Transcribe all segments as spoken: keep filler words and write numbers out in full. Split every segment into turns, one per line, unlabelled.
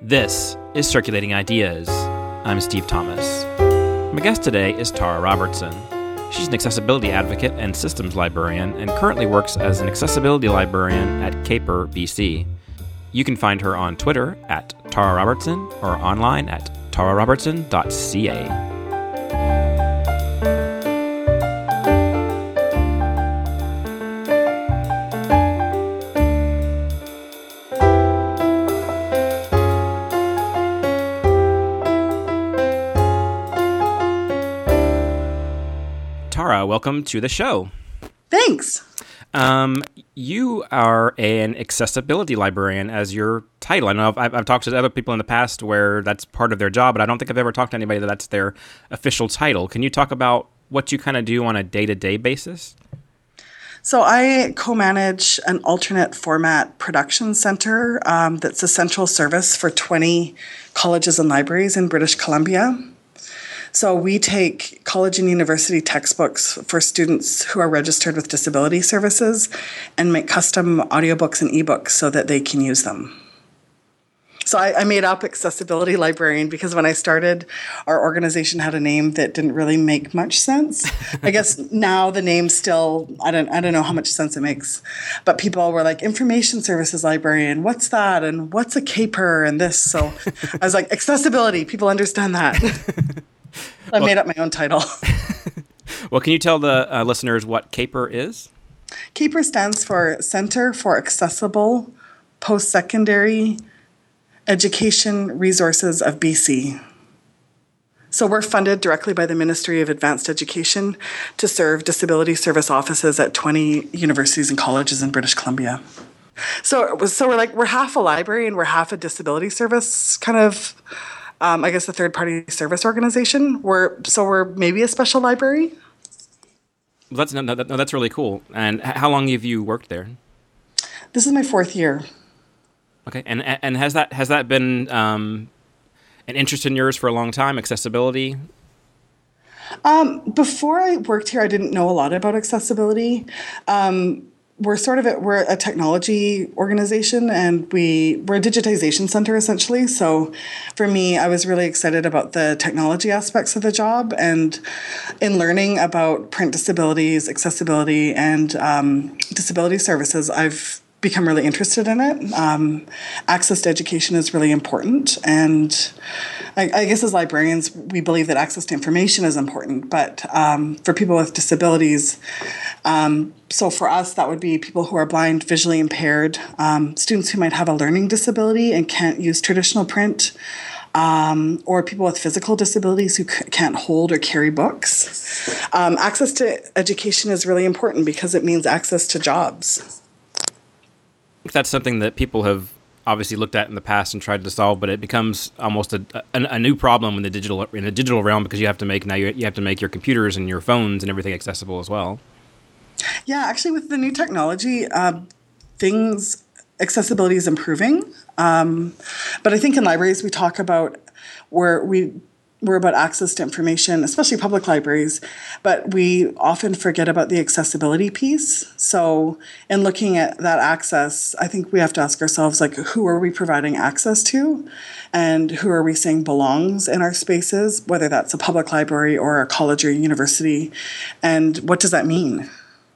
This is Circulating Ideas. I'm Steve Thomas. My guest today is Tara Robertson. She's an accessibility advocate and systems librarian and currently works as an accessibility librarian at CAPER, B C. You can find her on Twitter at Tara Robertson or online at tara robertson dot c a. Tara, welcome to the show.
Thanks.
Um, you are an accessibility librarian as your title. I know I've, I've talked to other people in the past where that's part of their job, but I don't think I've ever talked to anybody that that's their official title. Can you talk about what you kind of do on a day-to-day basis?
So I co-manage an alternate format production center um, that's a central service for twenty colleges and libraries in British Columbia. So we take college and university textbooks for students who are registered with disability services and make custom audiobooks and ebooks so that they can use them. So I, I made up accessibility librarian because when I started, our organization had a name that didn't really make much sense. I guess now the name still, I don't I don't know how much sense it makes. But people were like, information services librarian, what's that? And what's a CAPER and this? So I was like, accessibility, people understand that. I well, made up my own title.
Well, can you tell the uh, listeners what CAPER is?
CAPER stands for Center for Accessible Post-Secondary Education Resources of B C. So we're funded directly by the Ministry of Advanced Education to serve disability service offices at twenty universities and colleges in British Columbia. So it was, so we're like, we're half a library and we're half a disability service kind of Um, I guess a third-party service organization. We're so we're maybe a special library.
Well, that's no, no, no, that's really cool. And how long have you worked there?
This is my fourth year.
Okay, and and has that has that been um, an interest in yours for a long time? Accessibility.
Um, before I worked here, I didn't know a lot about accessibility. Um, We're sort of a, we're a technology organization, and we we're a digitization center essentially. So, for me, I was really excited about the technology aspects of the job, and in learning about print disabilities, accessibility, and um, disability services, I've become really interested in it. Um, access to education is really important, and I, I guess as librarians, we believe that access to information is important. But um, for people with disabilities, um, so for us, that would be people who are blind, visually impaired, um, students who might have a learning disability and can't use traditional print, um, or people with physical disabilities who c- can't hold or carry books. Um, access to education is really important because it means access to jobs.
That's something that people have obviously looked at in the past and tried to solve, but it becomes almost a, a, a new problem in the digital in the digital realm because you have to make now you, you have to make your computers and your phones and everything accessible as well.
Yeah, actually, with the new technology, uh, things accessibility is improving. Um, but I think in libraries we talk about where we. We're about access to information, especially public libraries, but we often forget about the accessibility piece. So in looking at that access, I think we have to ask ourselves, like, who are we providing access to? And who are we saying belongs in our spaces, whether that's a public library or a college or university? And what does that mean?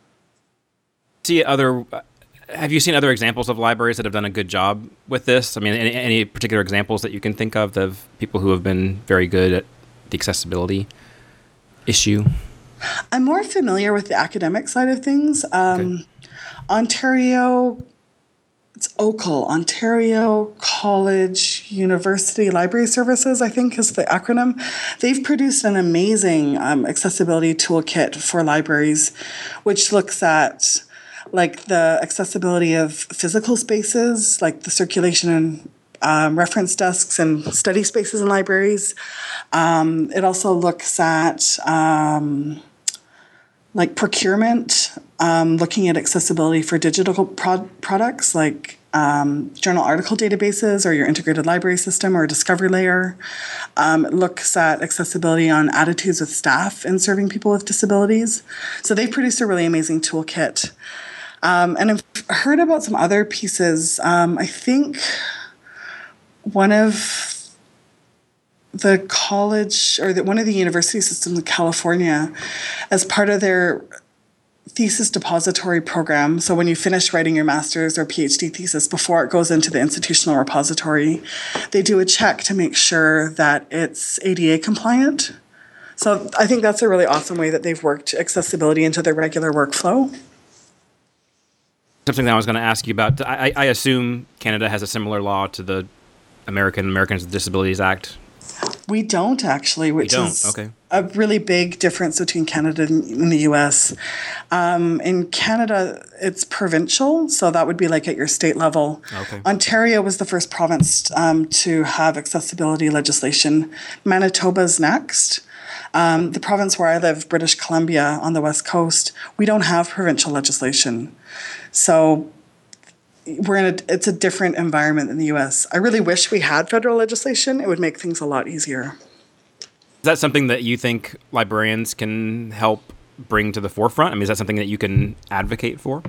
See other... Have you seen other examples of libraries that have done a good job with this? I mean, any, any particular examples that you can think of of people who have been very good at the accessibility issue?
I'm more familiar with the academic side of things. Um, okay. Ontario, it's O C L, Ontario College University Library Services, I think is the acronym. They've produced an amazing um, accessibility toolkit for libraries, which looks at like the accessibility of physical spaces, like the circulation and um, reference desks and study spaces in libraries. Um, it also looks at um, like procurement, um, looking at accessibility for digital pro- products like um, journal article databases or your integrated library system or Discovery Layer. Um, it looks at accessibility on attitudes with staff in serving people with disabilities. So they've produced a really amazing toolkit. Um, and I've heard about some other pieces. Um, I think one of the college or the, one of the university systems in California, as part of their thesis depository program. So when you finish writing your master's or PhD thesis, before it goes into the institutional repository, they do a check to make sure that it's A D A compliant. So I think that's a really awesome way that they've worked accessibility into their regular workflow.
Something that I was going to ask you about. I, I assume Canada has a similar law to the American Americans with Disabilities Act.
We don't actually, which
don't.
is
Okay.
a really big difference between Canada and the U S. Um, in Canada, it's provincial, so that would be like at your state level.
Okay.
Ontario was the first province um, to have accessibility legislation. Manitoba's next. Um, the province where I live, British Columbia on the West Coast, we don't have provincial legislation. So we're in a, it's a different environment than the U S. I really wish we had federal legislation. It would make things a lot easier.
Is that something that you think librarians can help bring to the forefront? I mean, is that something that you can advocate for?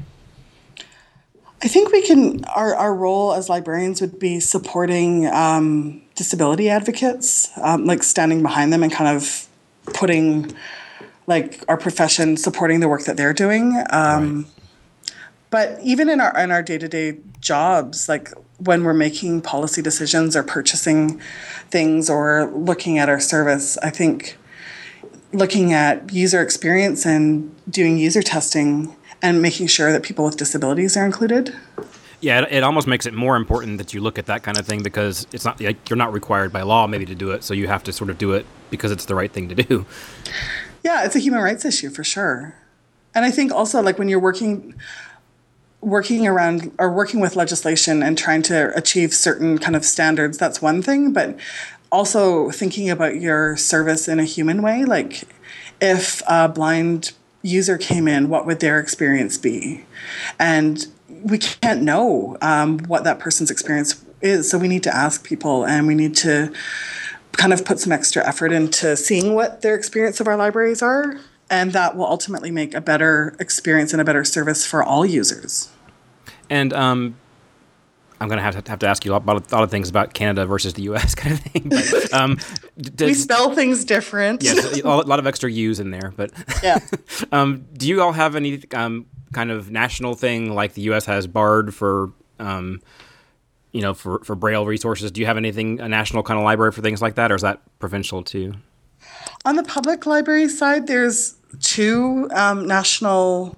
I think we can, our, our role as librarians would be supporting um, disability advocates, um, like standing behind them and kind of putting like our profession, supporting the work that they're doing. Um, right. But even in our in our day-to-day jobs, like when we're making policy decisions or purchasing things or looking at our service, I think looking at user experience and doing user testing and making sure that people with disabilities are included.
Yeah, it, it almost makes it more important that you look at that kind of thing because it's not like you're not required by law maybe to do it, so you have to sort of do it because it's the right thing to do.
Yeah, it's a human rights issue for sure. And I think also like when you're working working around or working with legislation and trying to achieve certain kind of standards, that's one thing, but also thinking about your service in a human way. Like if a blind user came in, what would their experience be? And we can't know um, what that person's experience is. So we need to ask people and we need to kind of put some extra effort into seeing what their experience of our libraries are. And that will ultimately make a better experience and a better service for all users.
And um, I'm going to have to have to ask you about a lot of things about Canada versus the U S kind of thing. But, um, does,
we spell things different.
Yes, a lot of extra U's in there. But
yeah.
um, do you all have any um, kind of national thing like the U S has BARD for, um, you know, for, for Braille resources? Do you have anything, a national kind of library for things like that, or is that provincial too?
On the public library side, there's two um, national,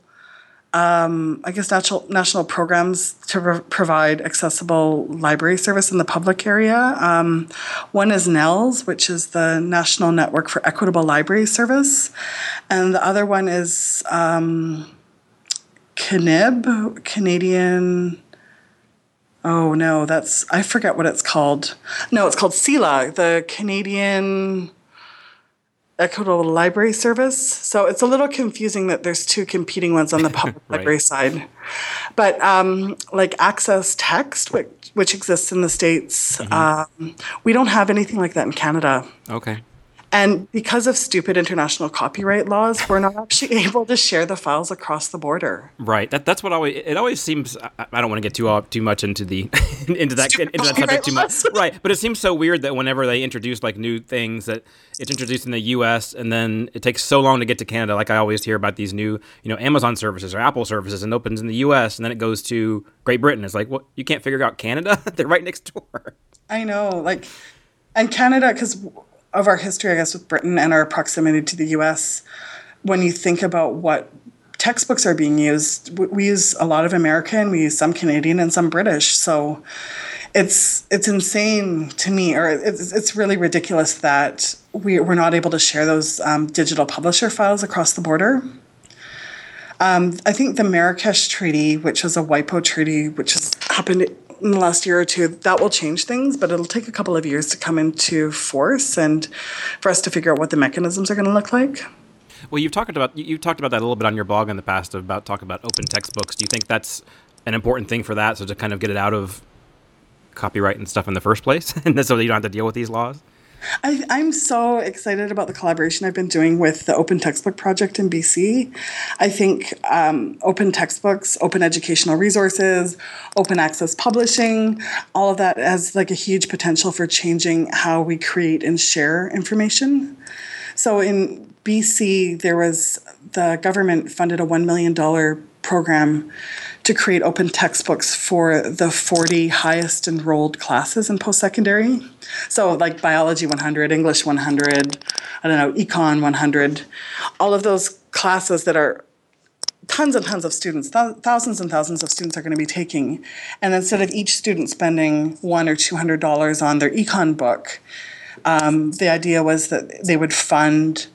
um, I guess, national national programs to pro- provide accessible library service in the public area. Um, one is NNELS, which is the National Network for Equitable Library Service, and the other one is um, C N I B, Canadian. Oh no, that's I forget what it's called. No, it's called C E L A, the Canadian Equitable Library Service. So it's a little confusing that there's two competing ones on the public right. library side. But um, like Access Text, which, which exists in the States, mm-hmm. um, we don't have anything like that in Canada.
Okay.
And because of stupid international copyright laws, we're not actually able to share the files across the border.
Right. That that's what always it always seems. I, I don't want to get too uh, too much into the into that
Stupid
into that subject too much.
laws.
Right. But it seems so weird that whenever they introduce like new things, that it's introduced in the U S and then it takes so long to get to Canada. Like I always hear about these new, you know, Amazon services or Apple services, and opens in the U S and then it goes to Great Britain. It's like, well, you can't figure out Canada? They're right next door.
I know, like, and Canada because. Of our history, I guess, with Britain and our proximity to the U S, when you think about what textbooks are being used, we use a lot of American, we use some Canadian and some British. So it's it's insane to me, or it's it's really ridiculous that we, we're not able to share those um, digital publisher files across the border. Um, I think the Marrakesh Treaty, which was a WIPO treaty, which has happened in the last year or two, that will change things, but it'll take a couple of years to come into force and for us to figure out what the mechanisms are going to look like.
Well, you've talked about you talked about that a little bit on your blog in the past about talking about open textbooks. Do you think that's an important thing for that, so to kind of get it out of copyright and stuff in the first place, and so that you don't have to deal with these laws?
I, I'm so excited about the collaboration I've been doing with the Open Textbook Project in B C. I think um, open textbooks, open educational resources, open access publishing, all of that has like a huge potential for changing how we create and share information. So in B C, there was the government funded a one million dollars program to create open textbooks for the forty highest enrolled classes in post-secondary. So like biology one hundred, English one hundred, I don't know, econ one hundred, all of those classes that are tons and tons of students, th- thousands and thousands of students are going to be taking. And instead of each student spending one or two hundred dollars on their econ book, um, the idea was that they would fund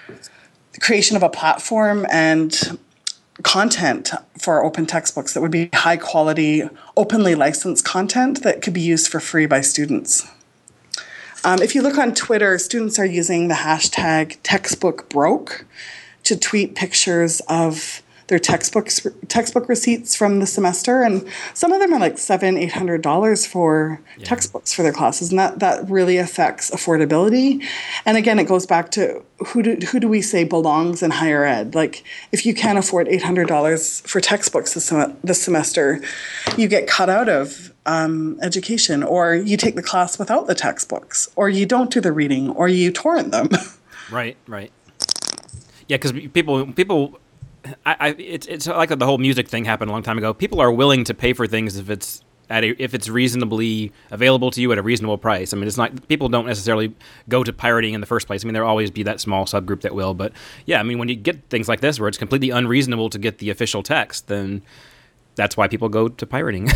the creation of a platform and content for open textbooks that would be high quality, openly licensed content that could be used for free by students. Um, if you look on Twitter, students are using the hashtag textbookbroke to tweet pictures of their textbooks, textbook receipts from the semester, and some of them are like seven, eight hundred dollars for yeah. textbooks for their classes, and that that really affects affordability. And again, it goes back to who do who do we say belongs in higher ed? Like, if you can't afford eight hundred dollars for textbooks this sem- this semester, you get cut out of um, education, or you take the class without the textbooks, or you don't do the reading, or you torrent them.
Right, right. Yeah, because people people. I, I, it's it's like the whole music thing happened a long time ago. People are willing to pay for things if it's at a, if it's reasonably available to you at a reasonable price. I mean, it's not, people don't necessarily go to pirating in the first place. I mean, there'll always be that small subgroup that will. But yeah, I mean, when you get things like this where it's completely unreasonable to get the official text, then that's why people go to pirating.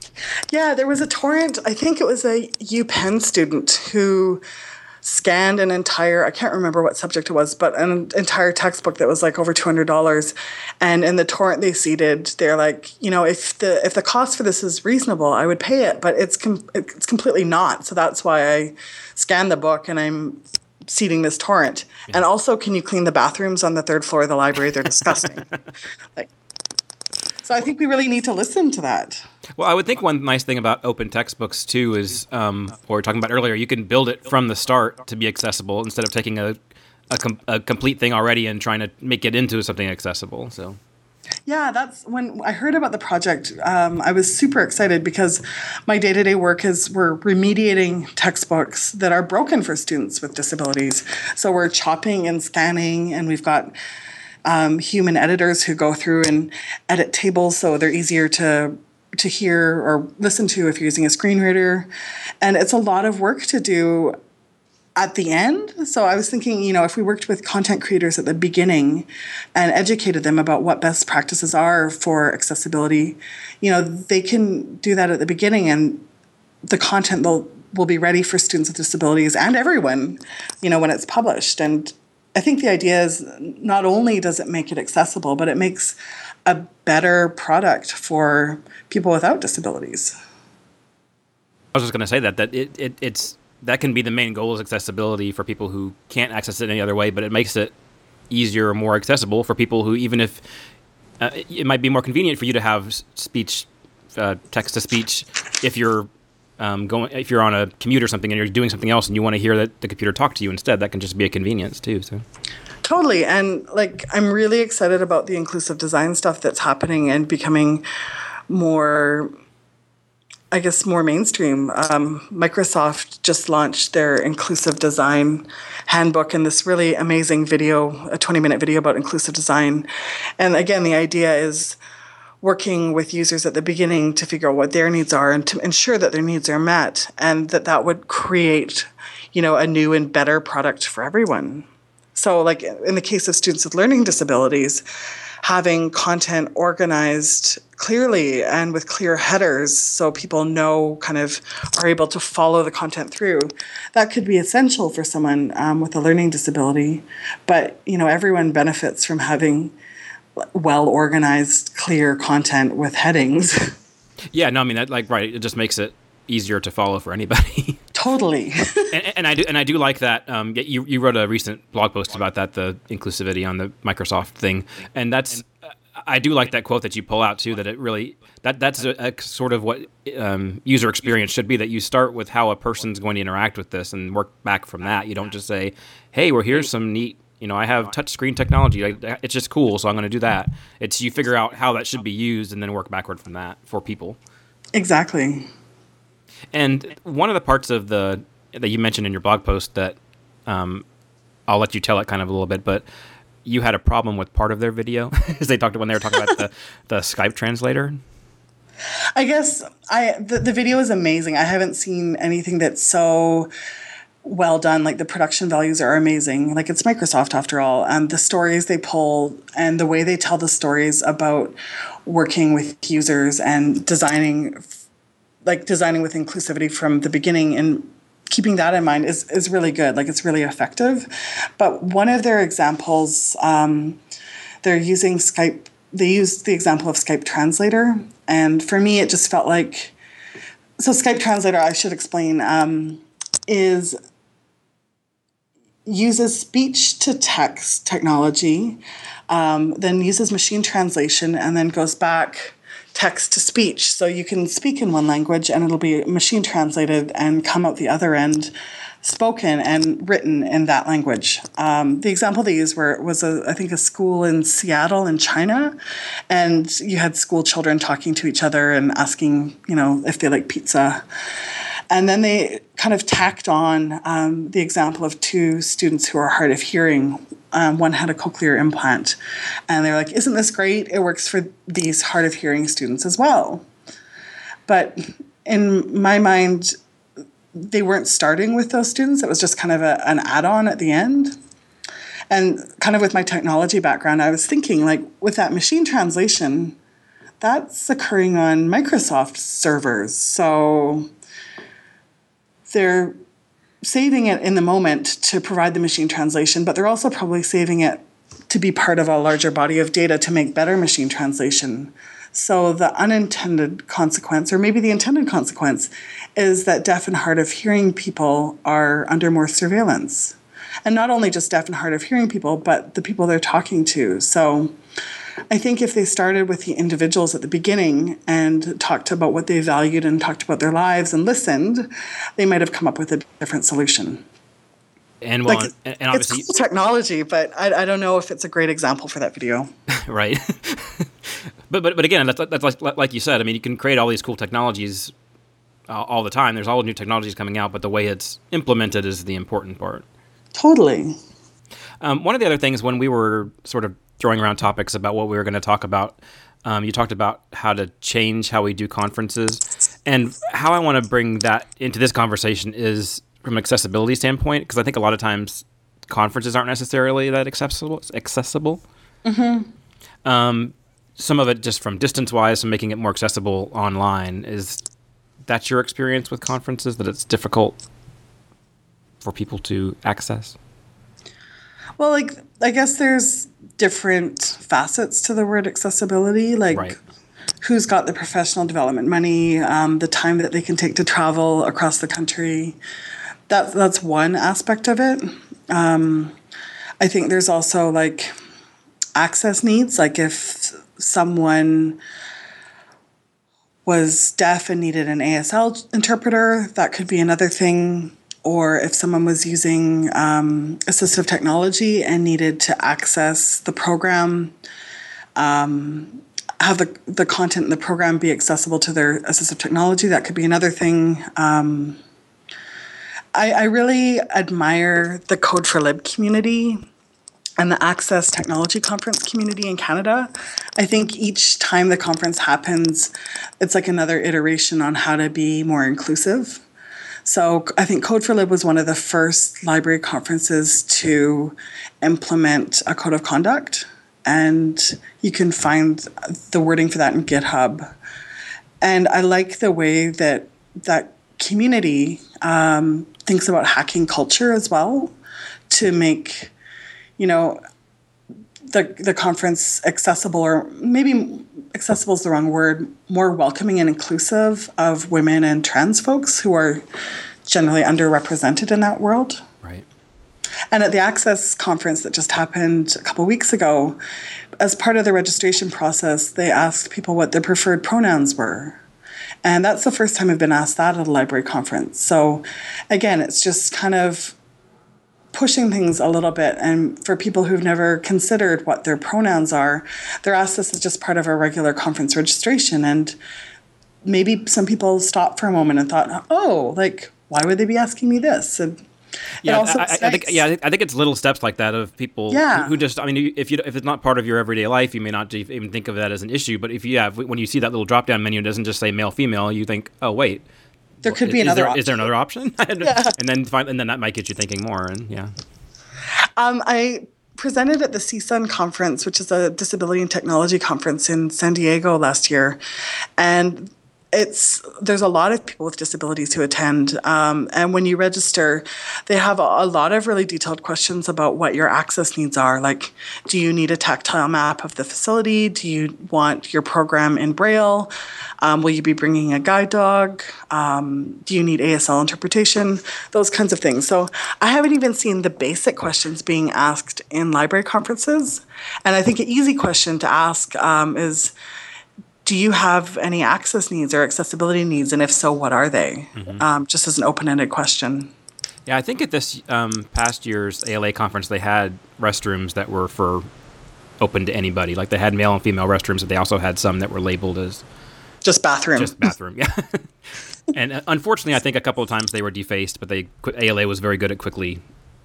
Yeah, there was a torrent. I think it was a UPenn student who scanned an entire, I can't remember what subject it was, but an entire textbook that was like over two hundred dollars. And in the torrent they seeded, they're like, you know, if the if the cost for this is reasonable, I would pay it, but it's com- it's completely not. So that's why I scanned the book and I'm seeding this torrent. Yeah. And also, can you clean the bathrooms on the third floor of the library? They're disgusting. Like, so I think we really need to listen to that.
Well, I would think one nice thing about open textbooks, too, is, um, what we were talking about earlier, you can build it from the start to be accessible instead of taking a a, com- a complete thing already and trying to make it into something accessible. So,
yeah, that's when I heard about the project. Um, I was super excited because my day-to-day work is we're remediating textbooks that are broken for students with disabilities. So we're chopping and scanning, and we've got um, human editors who go through and edit tables so they're easier to to hear or listen to if you're using a screen reader. And it's a lot of work to do at the end. So I was thinking, you know, if we worked with content creators at the beginning and educated them about what best practices are for accessibility, you know, they can do that at the beginning and the content will, will be ready for students with disabilities and everyone, you know, when it's published. And I think the idea is not only does it make it accessible, but it makes a better product for people without disabilities.
I was just going to say that that it, it it's that can be the main goal is accessibility for people who can't access it any other way, but it makes it easier or more accessible for people who, even if uh, it might be more convenient for you to have speech, uh, text to speech, if you're um, going if you're on a commute or something and you're doing something else and you want to hear that the computer talk to you instead, that can just be a convenience too. So.
Totally. And like, I'm really excited about the inclusive design stuff that's happening and becoming more, I guess, more mainstream. Um, Microsoft just launched their inclusive design handbook and this really amazing video, a twenty minute video about inclusive design. And again, the idea is working with users at the beginning to figure out what their needs are and to ensure that their needs are met, and that that would create, you know, a new and better product for everyone. So like in the case of students with learning disabilities, having content organized clearly and with clear headers so people know, kind of are able to follow the content through, that could be essential for someone um, with a learning disability. But, you know, everyone benefits from having well-organized, clear content with headings.
Yeah, no, I mean, that, like, right, it just makes it easier to follow for anybody.
Totally.
and, and I do, and I do like that. Um, you you wrote a recent blog post about that, the inclusivity on the Microsoft thing, and that's I do like that quote that you pull out too, that it really, that that's a, a sort of what um, user experience should be, that you start with how a person's going to interact with this and work back from that. You don't just say, hey, well, here's some neat, you know, I have touchscreen technology. I, it's just cool, so I'm going to do that. It's you figure out how that should be used and then work backward from that for people.
Exactly.
And one of the parts of the, that you mentioned in your blog post that um, I'll let you tell it kind of a little bit, but you had a problem with part of their video as they talked when they were talking about the, the Skype translator.
I guess I the, the video is amazing. I haven't seen anything that's so well done. Like, the production values are amazing. Like, it's Microsoft after all. And the stories they pull and the way they tell the stories about working with users and designing, like designing with inclusivity from the beginning and keeping that in mind is, is really good. Like, it's really effective. But one of their examples, um, they're using Skype, they used the example of Skype Translator. And for me, it just felt like, so Skype Translator, I should explain, um, is uses speech to text technology, um, then uses machine translation, and then goes back text to speech. So you can speak in one language and it'll be machine translated and come out the other end spoken and written in that language. Um, the example they used were, was, a, I think, a school in Seattle in China. And you had school children talking to each other and asking, you know, if they like pizza. And then they kind of tacked on um, the example of two students who are hard of hearing. Um, one had a cochlear implant. And they're like, isn't this great? It works for these hard of hearing students as well. But in my mind, they weren't starting with those students. It was just kind of a, an add-on at the end. And kind of with my technology background, I was thinking, like, with that machine translation, that's occurring on Microsoft servers. So they're saving it in the moment to provide the machine translation, but they're also probably saving it to be part of a larger body of data to make better machine translation. So the unintended consequence, or maybe the intended consequence, is that deaf and hard of hearing people are under more surveillance. And not only just deaf and hard of hearing people, but the people they're talking to. So I think if they started with the individuals at the beginning and talked about what they valued and talked about their lives and listened, they might have come up with a different solution.
And well,
like,
and, and obviously,
it's cool technology, but I, I don't know if it's a great example for that video.
Right. but but but again, that's, that's like, like you said. I mean, you can create all these cool technologies uh, all the time. There's all new technologies coming out, but the way it's implemented is the important part.
Totally.
Um, one of the other things when we were sort of throwing around topics about what we were going to talk about, um, you talked about how to change how we do conferences. And how I want to bring that into this conversation is from an accessibility standpoint, because I think a lot of times conferences aren't necessarily that accessible. accessible.
Mm-hmm.
Um, some of it just from distance-wise, so making it more accessible online. Is that your experience with conferences, that it's difficult for people to access?
Well, like, I guess there's different facets to the word accessibility, like
right.
Who's got the professional development money, um, the time that they can take to travel across the country. That, that's one aspect of it. Um, I think there's also, like, access needs. Like, if someone was deaf and needed an A S L interpreter, that could be another thing. Or if someone was using um, assistive technology and needed to access the program, um, have the, the content in the program be accessible to their assistive technology, that could be another thing. Um, I, I really admire the Code for Lib community and the Access Technology Conference community in Canada. I think each time the conference happens, it's like another iteration on how to be more inclusive. So I think Code for Lib was one of the first library conferences to implement a code of conduct. And you can find the wording for that in GitHub. And I like the way that that community um, thinks about hacking culture as well to make, you know, the the conference accessible, or maybe accessible is the wrong word, more welcoming and inclusive of women and trans folks who are generally underrepresented in that world.
Right.
And at the Access conference that just happened a couple weeks ago, as part of the registration process, they asked people what their preferred pronouns were. And that's the first time I've been asked that at a library conference. So again, it's just kind of pushing things a little bit. And for people who've never considered what their pronouns are, they're asked this as just part of a regular conference registration. And maybe some people stopped for a moment and thought, oh, like, why would they be asking me this? And
yeah, also I, I think yeah, I think it's little steps like that of people
yeah.
who, who just. I mean, if you if it's not part of your everyday life, you may not even think of that as an issue. But if you have when you see that little drop down menu, it doesn't just say male female. You think, oh wait,
there could be
is
another.
There,
option.
Is there another option? and,
yeah.
and then find, and then that might get you thinking more. And yeah,
um, I presented at the C S U N conference, which is a disability and technology conference in San Diego last year, and It's there's a lot of people with disabilities who attend, um, and when you register, they have a, a lot of really detailed questions about what your access needs are. Like, do you need a tactile map of the facility? Do you want your program in Braille? Um, will you be bringing a guide dog? Um, do you need A S L interpretation? Those kinds of things. So I haven't even seen the basic questions being asked in library conferences. And I think an easy question to ask um, is, do you have any access needs or accessibility needs? And if so, what are they? Mm-hmm. Um, just as an open-ended question.
Yeah, I think at this um, past year's A L A conference, they had restrooms that were for open to anybody. Like they had male and female restrooms, but they also had some that were labeled as
just bathroom.
Just bathroom, yeah. And uh, unfortunately, I think a couple of times they were defaced, but they A L A was very good at quickly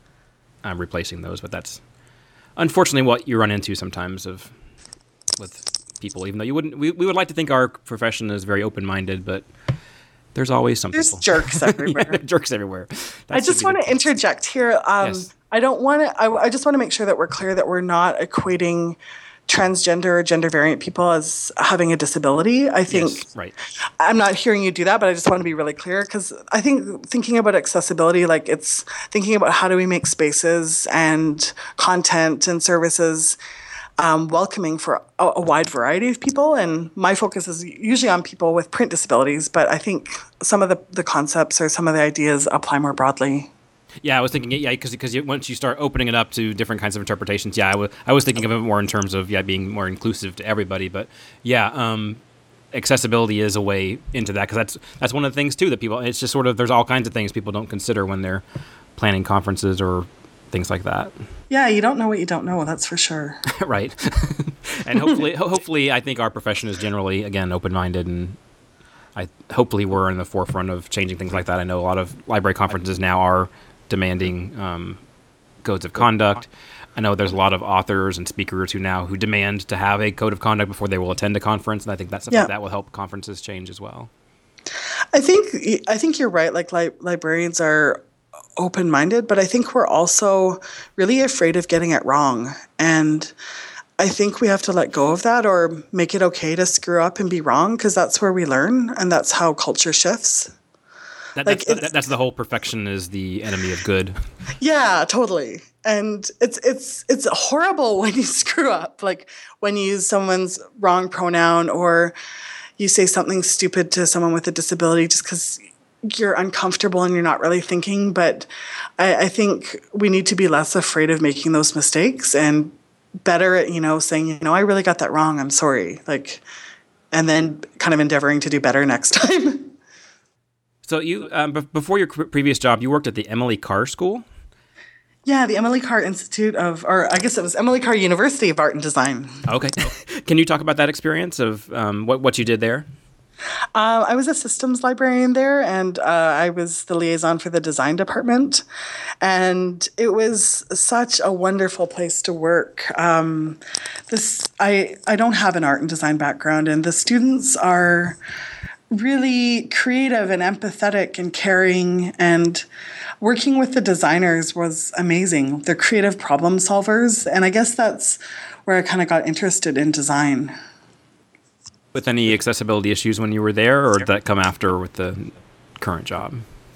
um, replacing those. But that's unfortunately what you run into sometimes of with people. Even though you wouldn't, we, we would like to think our profession is very open-minded, but there's always some
there's
people.
jerks everywhere.
yeah, jerks everywhere. That
I just want to interject here. Um,
yes.
I don't want to. I, I just want to make sure that we're clear that we're not equating transgender or gender variant people as having a disability. I think
yes, right.
I'm not hearing you do that, but I just want to be really clear because I think thinking about accessibility, like it's thinking about how do we make spaces and content and services Um, welcoming for a, a wide variety of people. And my focus is usually on people with print disabilities, but I think some of the, the concepts or some of the ideas apply more broadly.
Yeah, I was thinking, yeah, because because once you start opening it up to different kinds of interpretations, yeah, I, w- I was thinking of it more in terms of, yeah, being more inclusive to everybody. But yeah, um, accessibility is a way into that, because that's, that's one of the things, too, that people, it's just sort of, there's all kinds of things people don't consider when they're planning conferences or things like that.
Yeah, you don't know what you don't know, that's for sure.
Right. And hopefully, hopefully, I think our profession is generally, again, open-minded, and I hopefully we're in the forefront of changing things like that. I know a lot of library conferences now are demanding um, codes of conduct. I know there's a lot of authors and speakers who now who demand to have a code of conduct before they will attend a conference, and I think that's something
yeah.
that will help conferences change as well.
I think I think you're right. Like li- librarians are open-minded, but I think we're also really afraid of getting it wrong. And I think we have to let go of that or make it okay to screw up and be wrong, because that's where we learn and that's how culture shifts.
That,
like
that's, that, that's the whole perfection is the enemy of good.
Yeah, totally. And it's it's it's horrible when you screw up, like when you use someone's wrong pronoun or you say something stupid to someone with a disability just because you're uncomfortable and you're not really thinking. But I, I think we need to be less afraid of making those mistakes and better at, you know, saying, you know, I really got that wrong. I'm sorry. Like, and then kind of endeavoring to do better next time.
So you, um, b- before your previous job, you worked at the Emily Carr School?
Yeah, the Emily Carr Institute of, or I guess it was Emily Carr University of Art and Design.
Okay. Can you talk about that experience of um, what, what you did there?
Uh, I was a systems librarian there, and uh, I was the liaison for the design department. And it was such a wonderful place to work. Um, this I I don't have an art and design background, and the students are really creative and empathetic and caring, and working with the designers was amazing. They're creative problem solvers, and I guess that's where I kind of got interested in design.
With any accessibility issues when you were there, or did that come after with the current job?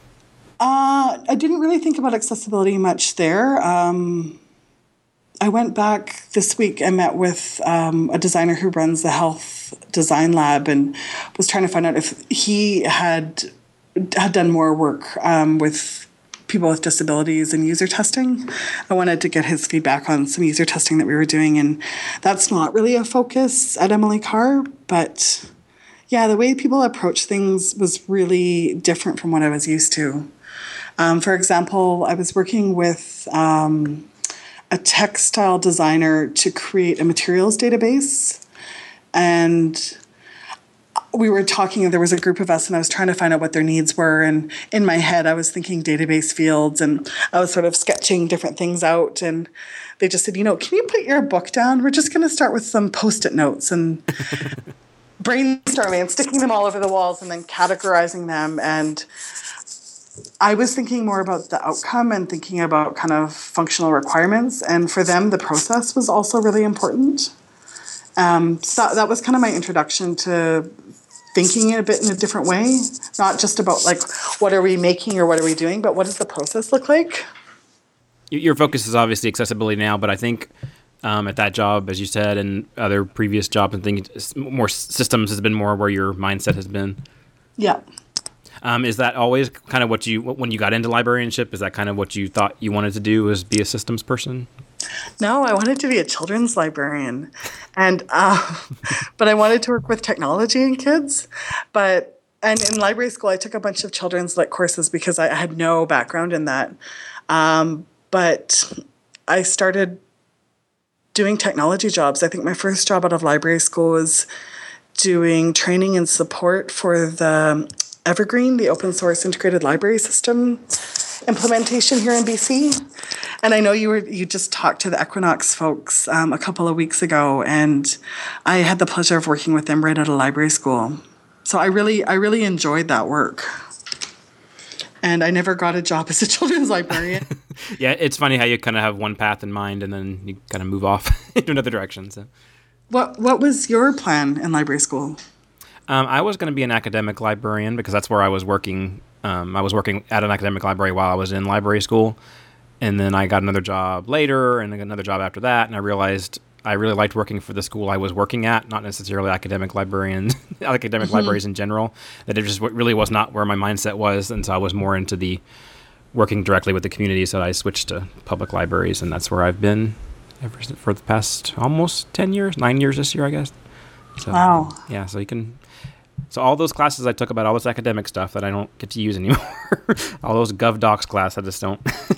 Uh, I didn't really think about accessibility much there. Um, I went back this week and met with um, a designer who runs the Health Design Lab and was trying to find out if he had had done more work um, with people with disabilities and user testing. I wanted to get his feedback on some user testing that we were doing, and that's not really a focus at Emily Carr, but yeah, the way people approach things was really different from what I was used to. Um, for example, I was working with um, a textile designer to create a materials database, and we were talking, there was a group of us, and I was trying to find out what their needs were. And in my head, I was thinking database fields, and I was sort of sketching different things out. And they just said, you know, can you put your book down? We're just going to start with some Post-it notes and brainstorming and sticking them all over the walls and then categorizing them. And I was thinking more about the outcome and thinking about kind of functional requirements. And for them, the process was also really important. Um, so that was kind of my introduction to thinking it a bit in a different way, not just about like, what are we making or what are we doing, but what does the process look like?
Your focus is obviously accessibility now, but I think um, at that job, as you said, and other previous jobs and things, more systems has been more where your mindset has been.
Yeah.
Um, is that always kind of what you, when you got into librarianship, is that kind of what you thought you wanted to do, was be a systems person?
No, I wanted to be a children's librarian, and uh, but I wanted to work with technology and kids. But and in library school, I took a bunch of children's lit courses because I had no background in that. Um, but I started doing technology jobs. I think my first job out of library school was doing training and support for the Evergreen, the open source integrated library system implementation here in B C. And I know you were you just talked to the Equinox folks um, a couple of weeks ago, and I had the pleasure of working with them right out of library school. So I really I really enjoyed that work. And I never got a job as a children's librarian.
Yeah, it's funny how you kind of have one path in mind and then you kind of move off into another direction. So,
what what was your plan in library school?
Um, I was going to be an academic librarian because that's where I was working. Um, I was working at an academic library while I was in library school. And then I got another job later and another job after that. And I realized I really liked working for the school I was working at, not necessarily academic librarians, academic mm-hmm. libraries in general, that it just really was not where my mindset was. And so I was more into the working directly with the community. So I switched to public libraries, and that's where I've been ever since for the past almost ten years, nine years this year, I guess. So,
wow.
Yeah, so you can... So all those classes I took about all this academic stuff that I don't get to use anymore, all those GovDocs class, I just don't.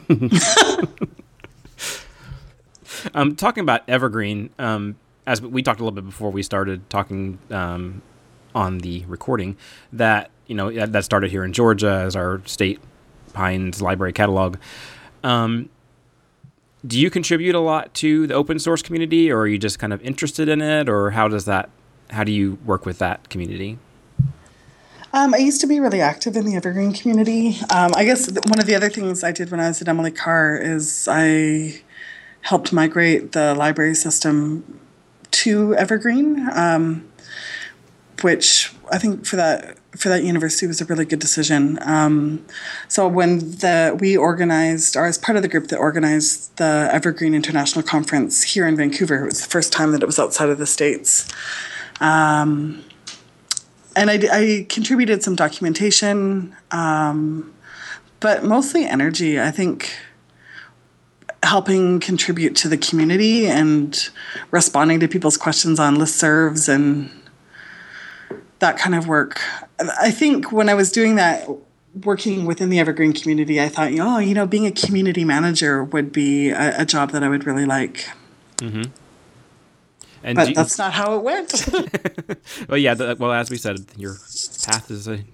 um, talking about Evergreen, um, as we talked a little bit before we started talking um, on the recording, that you know that started here in Georgia as our state Pines library catalog. Um, do you contribute a lot to the open source community, or are you just kind of interested in it, or how does that? How do you work with that community?
Um, I used to be really active in the Evergreen community. Um, I guess th- one of the other things I did when I was at Emily Carr is I helped migrate the library system to Evergreen, um, which I think for that for that university was a really good decision. Um, so when the we organized, or as part of the group that organized the Evergreen International Conference here in Vancouver, it was the first time that it was outside of the States. Um, and I, I contributed some documentation, um, but mostly energy. I think helping contribute to the community and responding to people's questions on listservs and that kind of work. I think when I was doing that, working within the Evergreen community, I thought, oh, you know, being a community manager would be a, a job that I would really like.
Mm-hmm. And
but
you,
that's not how it went.
well, yeah. The, well, as we said, your path is a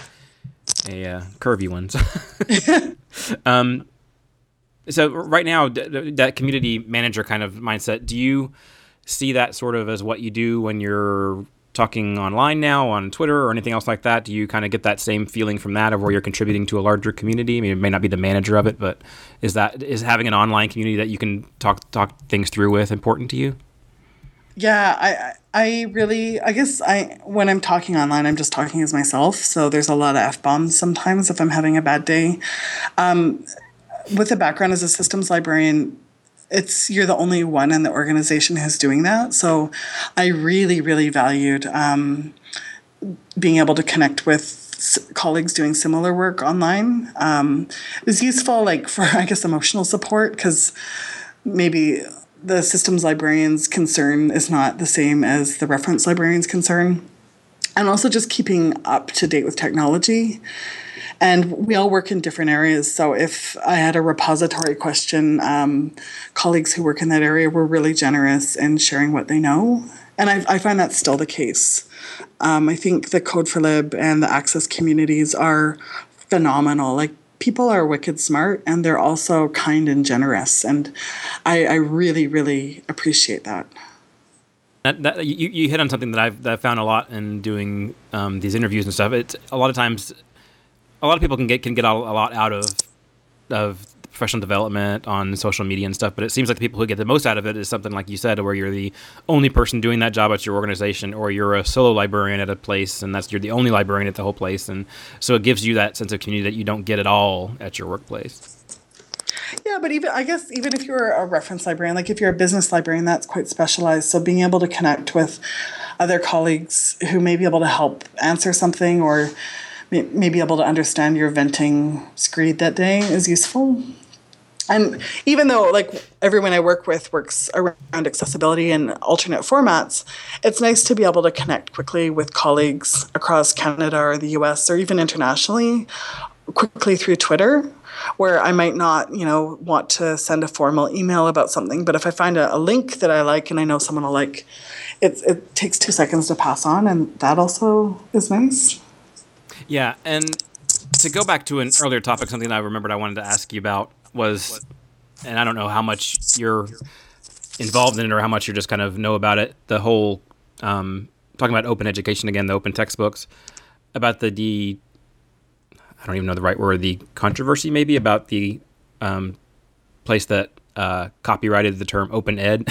a uh, curvy one. So, um, so right now, d- that community manager kind of mindset, do you see that sort of as what you do when you're talking online now on Twitter or anything else like that? Do you kind of get that same feeling from that of where you're contributing to a larger community? I mean, it may not be the manager of it, but is that is having an online community that you can talk talk things through with important to you?
Yeah, I I really, I guess I when I'm talking online, I'm just talking as myself. So there's a lot of F-bombs sometimes if I'm having a bad day. Um, with a background as a systems librarian, it's you're the only one in the organization who's doing that. So I really, really valued um, being able to connect with s- colleagues doing similar work online. Um, it was useful, like for I guess emotional support, because maybe the systems librarian's concern is not the same as the reference librarian's concern, and also just keeping up to date with technology. And we all work in different areas. So if I had a repository question, um, colleagues who work in that area were really generous in sharing what they know. And I, I find that's still the case. Um, I think the Code for Lib and the Access communities are phenomenal. Like, people are wicked smart, and they're also kind and generous. And I, I really, really appreciate that.
That, that, you, you hit on something that I've, that I've found a lot in doing um, these interviews and stuff. It's a lot of times... A lot of people can get can get a lot out of of professional development on social media and stuff, but it seems like the people who get the most out of it is something like you said, where you're the only person doing that job at your organization, or you're a solo librarian at a place, and that's you're the only librarian at the whole place, and so it gives you that sense of community that you don't get at all at your workplace.
Yeah, but even I guess even if you're a reference librarian, like if you're a business librarian, that's quite specialized. So being able to connect with other colleagues who may be able to help answer something, or may be able to understand your venting screed that day is useful. And even though like everyone I work with works around accessibility and alternate formats, it's nice to be able to connect quickly with colleagues across Canada or the U S or even internationally, quickly through Twitter, where I might not, you know, want to send a formal email about something, but if I find a, a link that I like and I know someone will like, it, it takes two seconds to pass on, and that also is nice.
Yeah, and to go back to an earlier topic, something that I remembered I wanted to ask you about was, and I don't know how much you're involved in it or how much you just kind of know about it, the whole, um, talking about open education again, the open textbooks, about the, the I don't even know the right word, the controversy maybe about the um, place that uh, copyrighted the term open ed.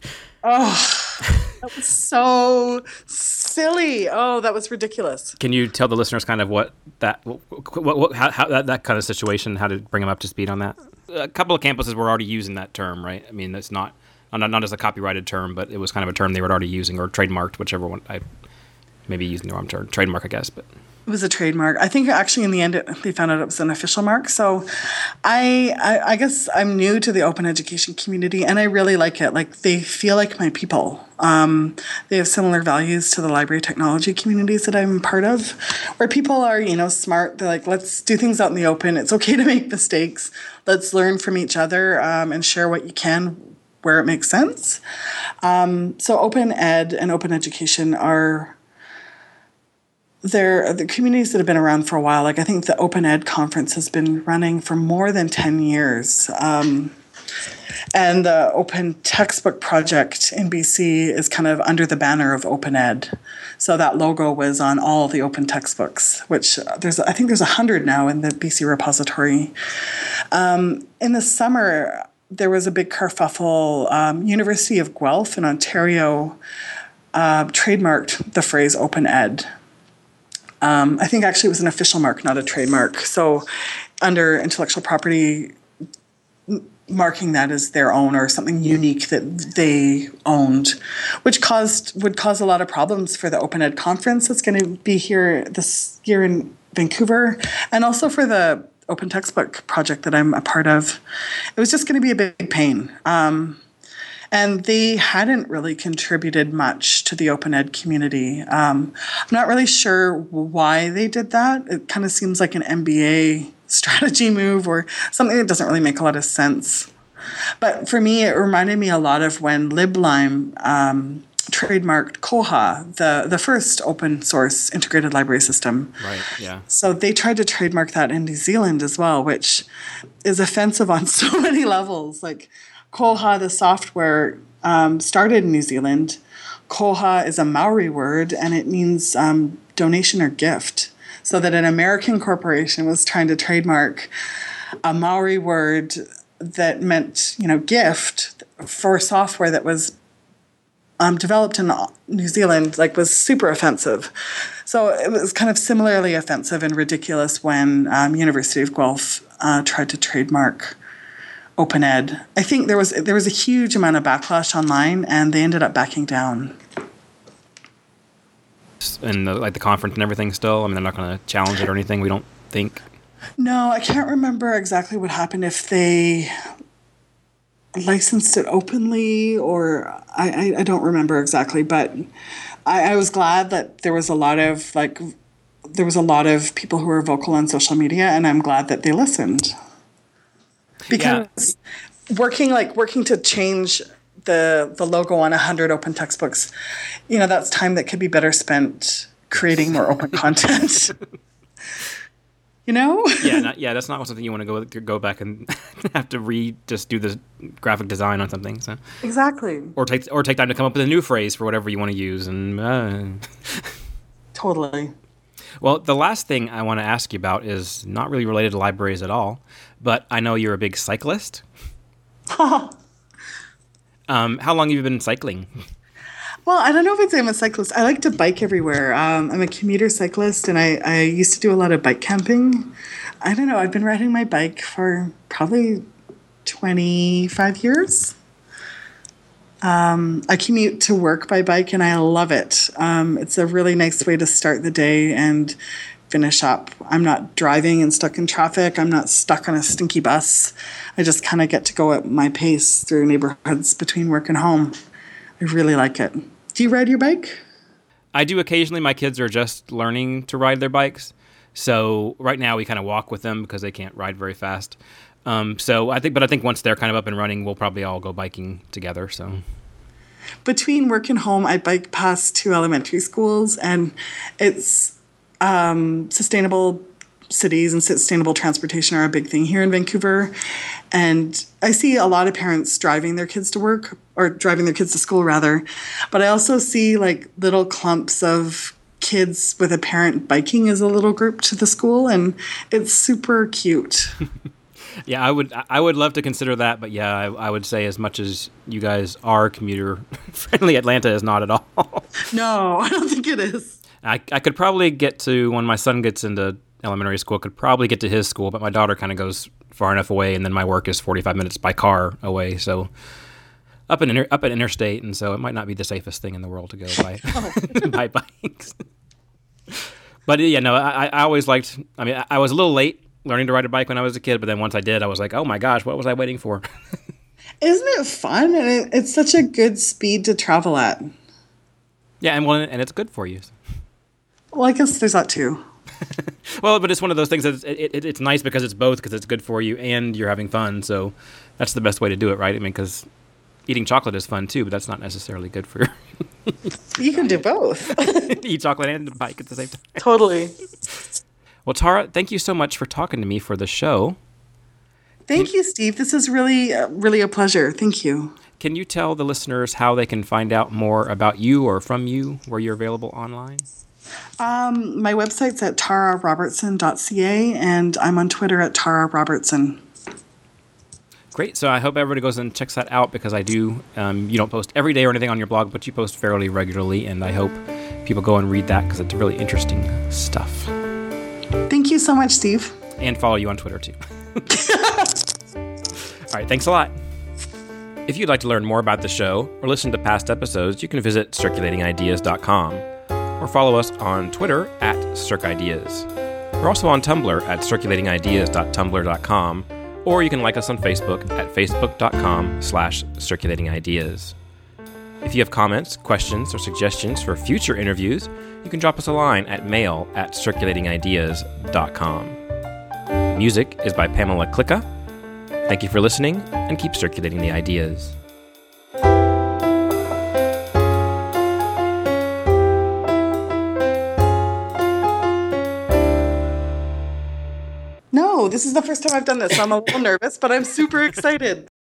Oh, that was so silly. Oh, that was ridiculous.
Can you tell the listeners kind of what that, what, what, how, how that, that kind of situation, how to bring them up to speed on that? A couple of campuses were already using that term, right? I mean, it's not not, not as a copyrighted term, but it was kind of a term they were already using, or trademarked, whichever one. I maybe using the wrong term, trademark, I guess, but.
It was a trademark. I think actually in the end it, they found out it was an official mark. So I, I I guess I'm new to the open education community, and I really like it. Like, they feel like my people. Um, they have similar values to the library technology communities that I'm part of, where people are, you know, smart. They're like, let's do things out in the open. It's okay to make mistakes. Let's learn from each other um, and share what you can where it makes sense. Um, so open ed and open education are... They're the communities that have been around for a while. Like, I think the Open Ed conference has been running for more than ten years. Um, and the Open Textbook Project in B C is kind of under the banner of Open Ed. So that logo was on all the open textbooks, which there's, I think there's a hundred now in the B C repository. Um, in the summer, there was a big kerfuffle. Um, University of Guelph in Ontario uh, trademarked the phrase Open Ed. Um, I think actually it was an official mark, not a trademark. So under intellectual property, marking that as their own or something unique that they owned, which caused would cause a lot of problems for the Open Ed conference that's going to be here this year in Vancouver, and also for the Open Textbook Project that I'm a part of. It was just going to be a big pain. Um, And they hadn't really contributed much to the open ed community. Um, I'm not really sure why they did that. It kind of seems like an M B A strategy move or something that doesn't really make a lot of sense. But for me, it reminded me a lot of when LibLime um, trademarked Koha, the, the first open source integrated library system.
Right, yeah.
So they tried to trademark that in New Zealand as well, which is offensive on so many levels. Like, Koha, the software, um, started in New Zealand. Koha is a Maori word, and it means um, donation or gift. So that an American corporation was trying to trademark a Maori word that meant, you know, gift for software that was um, developed in New Zealand, like, was super offensive. So it was kind of similarly offensive and ridiculous when um, University of Guelph uh, tried to trademark Open Ed. I think there was there was a huge amount of backlash online, and they ended up backing down.
and the, like the conference and everything still? I mean, they're not going to challenge it or anything, we don't think?
No, I can't remember exactly what happened, if they licensed it openly or I, I, I don't remember exactly, but I, I was glad that there was a lot of like there was a lot of people who were vocal on social media, and I'm glad that they listened. Because yeah. working like working to change the the logo on a hundred open textbooks, you know, that's time that could be better spent creating more open content. You know?
yeah, not, yeah, that's not something you want to go go back and have to re just do the graphic design on something. So
exactly.
Or take or take time to come up with a new phrase for whatever you want to use, and uh.
Totally.
Well, the last thing I want to ask you about is not really related to libraries at all, but I know you're a big cyclist. um, how long have you been cycling?
Well, I don't know if I'd say I'm a cyclist. I like to bike everywhere. Um, I'm a commuter cyclist, and I, I used to do a lot of bike camping. I don't know. I've been riding my bike for probably twenty-five years. Um, I commute to work by bike, and I love it. Um, it's a really nice way to start the day and finish up. I'm not driving and stuck in traffic. I'm not stuck on a stinky bus. I just kind of get to go at my pace through neighborhoods between work and home. I really like it. Do you ride your bike?
I do occasionally. My kids are just learning to ride their bikes. So right now we kind of walk with them because they can't ride very fast. Um, so I think, but I think once they're kind of up and running, we'll probably all go biking together. So
between work and home, I bike past two elementary schools, and it's um, sustainable cities and sustainable transportation are a big thing here in Vancouver. And I see a lot of parents driving their kids to work, or driving their kids to school rather. But I also see like little clumps of kids with a parent biking as a little group to the school, and it's super cute.
Yeah, I would I would love to consider that, but yeah, I, I would say as much as you guys are commuter friendly, Atlanta is not at all.
No, I don't think it is.
I I could probably get to, when my son gets into elementary school, could probably get to his school, but my daughter kind of goes far enough away, and then my work is forty-five minutes by car away, so up an inter, up an interstate, and so it might not be the safest thing in the world to go by by bikes. But yeah, no, I, I always liked. I mean, I was a little late learning to ride a bike when I was a kid, but then once I did, I was like, oh my gosh, what was I waiting for?
Isn't it fun? And it, it's such a good speed to travel at.
Yeah, and well, and it's good for you.
Well, I guess there's that too.
Well, but it's one of those things that it, it, it's nice because it's both, because it's good for you and you're having fun. So that's the best way to do it, right? I mean, because eating chocolate is fun too, but that's not necessarily good for you.
You can do both.
Eat chocolate and bike at the same time.
Totally.
Well, Tara, thank you so much for talking to me for the show.
Thank you, Steve. This is really, uh, really a pleasure. Thank you.
Can you tell the listeners how they can find out more about you or from you, where you're available online?
Um, my website's at tara robertson dot c a, and I'm on Twitter at Tara Robertson.
Great. So I hope everybody goes and checks that out, because I do, um, you don't post every day or anything on your blog, but you post fairly regularly, and I hope people go and read that because it's really interesting stuff.
Thank you so much, Steve.
And follow you on Twitter, too. All right. Thanks a lot. If you'd like to learn more about the show or listen to past episodes, you can visit circulating ideas dot com or follow us on Twitter at circideas. We're also on Tumblr at circulating ideas dot tumblr dot com, or you can like us on Facebook at facebook dot com slash circulating ideas. If you have comments, questions, or suggestions for future interviews, you can drop us a line at mail at circulating ideas dot com. Music is by Pamela Klicka. Thank you for listening, and keep circulating the ideas.
No, this is the first time I've done this, so I'm a little nervous, but I'm super excited.